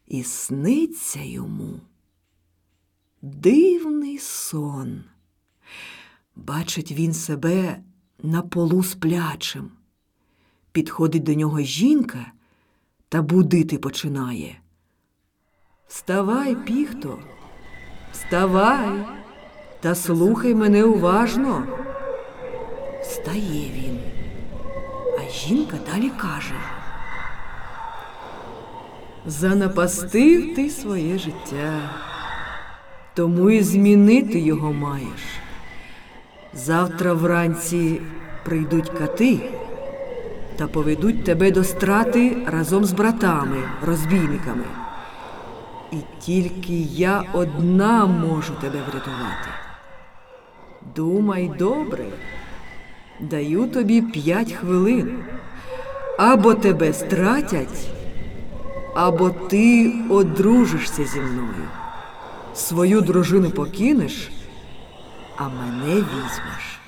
І сниться йому дивний сон. Бачить він себе на полу сплячим. Підходить до нього жінка та будити починає. «Вставай, піхто, вставай, та слухай мене уважно». Встає він, а жінка далі каже: «Занапастив ти своє життя, тому і змінити його маєш. Завтра вранці прийдуть кати та поведуть тебе до страти разом з братами, розбійниками. І тільки я одна можу тебе врятувати. Думай добре, даю тобі 5 хвилин. Або тебе стратять, або ти одружишся зі мною. Свою дружину покинеш, а мене візьмеш».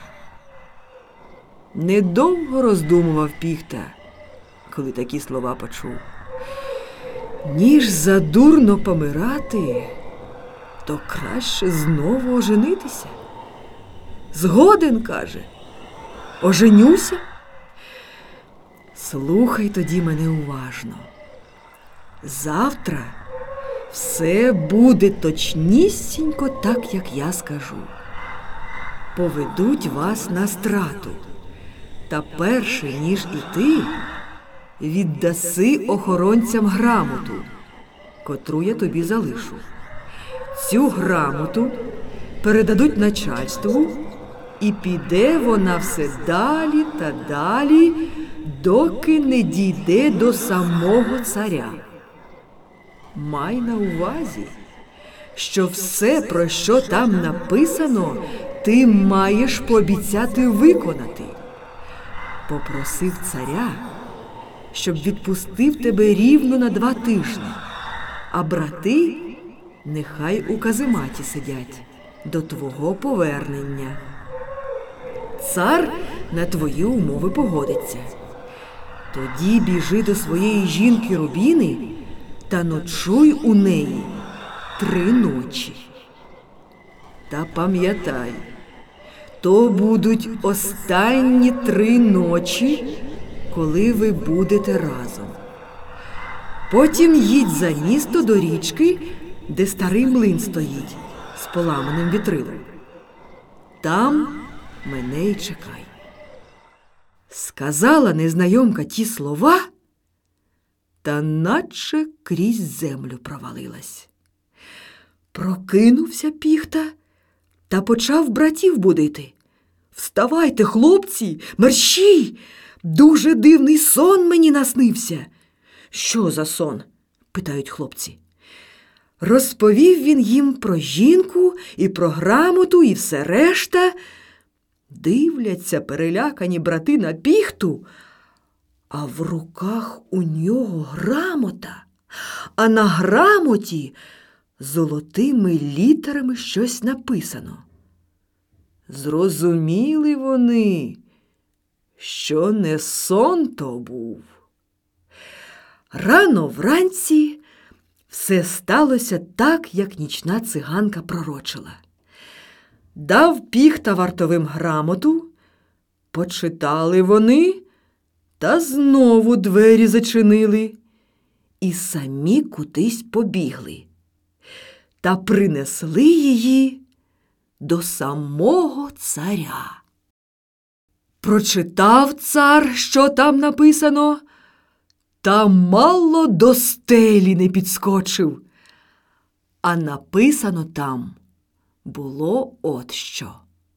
Недовго роздумував піхта, коли такі слова почув. Ніж задурно помирати, то краще знову оженитися. «Згоден, – каже, – оженюся». Слухай тоді мене уважно. Завтра все буде точнісінько так, як я скажу. Поведуть вас на страту, та перше, ніж іти, віддаси охоронцям грамоту, котру я тобі залишу. Цю грамоту передадуть начальству, і піде вона все далі та далі, доки не дійде до самого царя. Май на увазі, що все, про що там написано, ти маєш пообіцяти виконати. Попросив царя, щоб відпустив тебе рівно на 2 тижні, а брати нехай у казематі сидять до твого повернення. Цар на твої умови погодиться. Тоді біжи до своєї жінки Рубіни та ночуй у неї 3 ночі. Та пам'ятай, то будуть останні 3 ночі, коли ви будете разом. Потім їдь за місто до річки, де старий млин стоїть з поламаним вітрилом. Там мене й чекай». Сказала незнайомка ті слова, та наче крізь землю провалилась. Прокинувся піхта та почав братів будити. «Вставайте, хлопці, мерщій! Дуже дивний сон мені наснився». «Що за сон?» – питають хлопці. Розповів він їм про жінку і про грамоту і все решта. Дивляться перелякані брати на піхту, а в руках у нього грамота, а на грамоті золотими літерами щось написано. Зрозуміли вони, що не сон то був. Рано вранці все сталося так, як нічна циганка пророчила. Дав піхта вартовим грамоту, почитали вони, та знову двері зачинили і самі кудись побігли. Та принесли її до самого царя. Прочитав цар, що там написано, та мало до стелі не підскочив. А написано там було от що.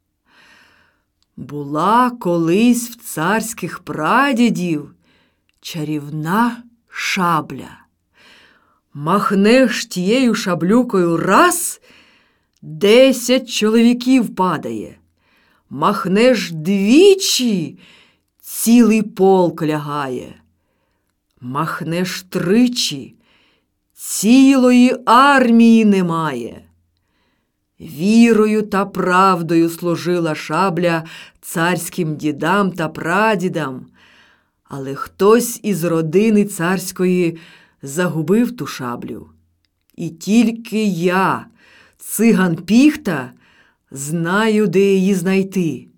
Була колись в царських прадідів чарівна шабля. Махнеш тією шаблюкою раз, 10 чоловіків падає. Махнеш двічі, цілий полк лягає. Махнеш тричі, цілої армії немає. Вірою та правдою служила шабля царським дідам та прадідам, але хтось із родини царської загубив ту шаблю. І тільки я, циган Піхта, знаю, де її знайти.